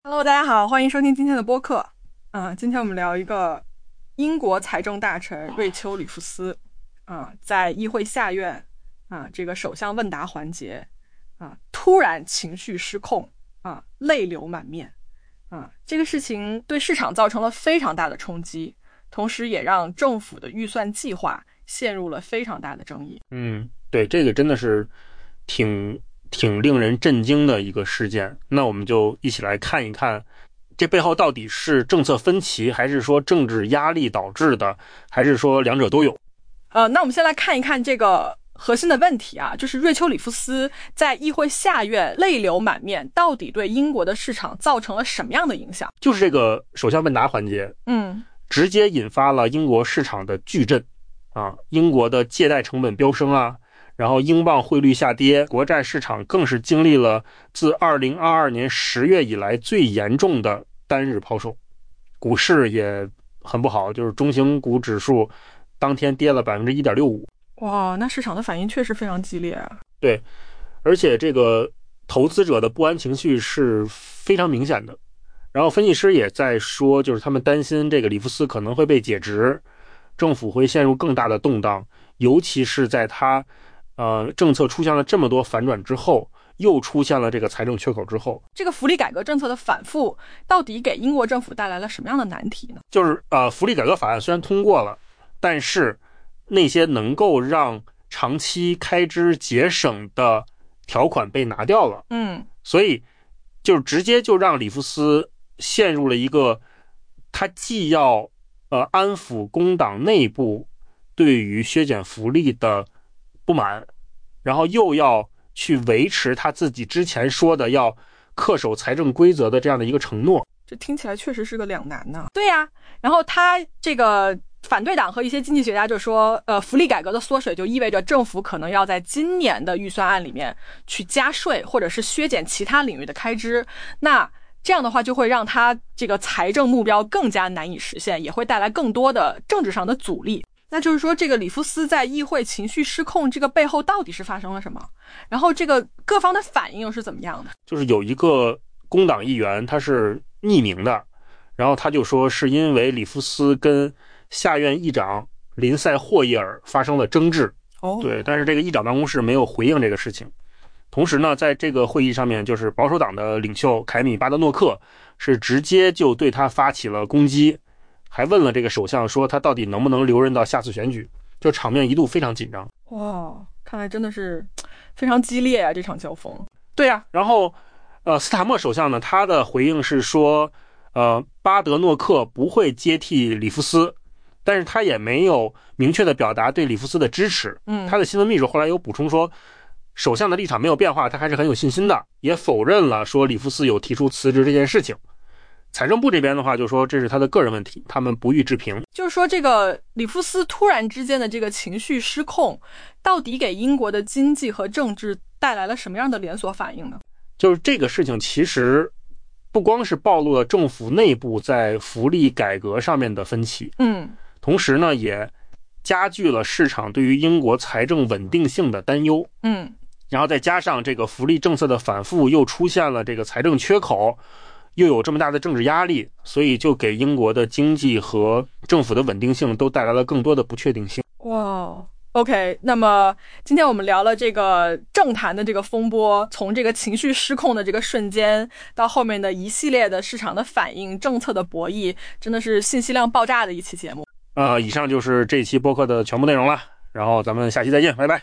Hello，大家好，欢迎收听今天的播客。今天我们聊一个英国财政大臣瑞秋·里夫斯在议会下院这个首相问答环节突然情绪失控泪流满面这个事情对市场造成了非常大的冲击，同时也让政府的预算计划陷入了非常大的争议。 对，这个真的是挺令人震惊的一个事件。那我们就一起来看一看，这背后到底是政策分歧，还是说政治压力导致的，还是说两者都有？ 那我们先来看一看这个核心的问题就是瑞秋·里夫斯在议会下院泪流满面，到底对英国的市场造成了什么样的影响？ 就是这个首相问答环节，直接引发了英国市场的巨震英国的借贷成本飙升然后英镑汇率下跌，国债市场更是经历了自2022年10月以来最严重的单日抛售，股市也很不好，就是中型股指数当天跌了 1.65%。 哇，那市场的反应确实非常激烈对，而且这个投资者的不安情绪是非常明显的。然后分析师也在说，就是他们担心这个里夫斯可能会被解职，政府会陷入更大的动荡，尤其是在他政策出现了这么多反转之后，又出现了这个财政缺口之后， 这个福利改革政策的反复到底给英国政府带来了什么样的难题呢？ 就是福利改革法案虽然通过了，但是那些能够让长期开支节省的条款被拿掉了，所以就直接就让里夫斯陷入了一个他既要安抚工党内部对于削减福利的不满，然后又要去维持他自己之前说的要恪守财政规则的这样的一个承诺。 这听起来确实是个两难呢。对呀，然后他这个反对党和一些经济学家就说，福利改革的缩水就意味着政府可能要在今年的预算案里面去加税，或者是削减其他领域的开支。那这样的话就会让他这个财政目标更加难以实现，也会带来更多的政治上的阻力。那就是说，这个里夫斯在议会情绪失控，这个背后到底是发生了什么？然后这个各方的反应又是怎么样的？ 就是有一个工党议员，他是匿名的，然后他就说是因为里夫斯跟下院议长林赛·霍伊尔发生了争执。对，但是这个议长办公室没有回应这个事情。同时呢，在这个会议上面，就是保守党的领袖凯米·巴德诺克是直接就对他发起了攻击，还问了这个首相说他到底能不能留任到下次选举，就场面一度非常紧张。 哇，看来真的是非常激烈这场交锋。 对然后斯塔默首相呢，他的回应是说巴德诺克不会接替里夫斯，但是他也没有明确的表达对里夫斯的支持。他的新闻秘书后来有补充说，首相的立场没有变化，他还是很有信心的，也否认了说里夫斯有提出辞职这件事情。财政部这边的话就说这是他的个人问题，他们不予置评。 就是说这个里夫斯突然之间的这个情绪失控，到底给英国的经济和政治带来了什么样的连锁反应呢？ 就是这个事情其实不光是暴露了政府内部在福利改革上面的分歧，同时呢也加剧了市场对于英国财政稳定性的担忧，然后再加上这个福利政策的反复，又出现了这个财政缺口，又有这么大的政治压力，所以就给英国的经济和政府的稳定性都带来了更多的不确定性。 哇，OK， 那么今天我们聊了这个政坛的这个风波，从这个情绪失控的这个瞬间，到后面的一系列的市场的反应、政策的博弈，真的是信息量爆炸的一期节目。 以上就是这期播客的全部内容了，然后咱们下期再见，拜拜。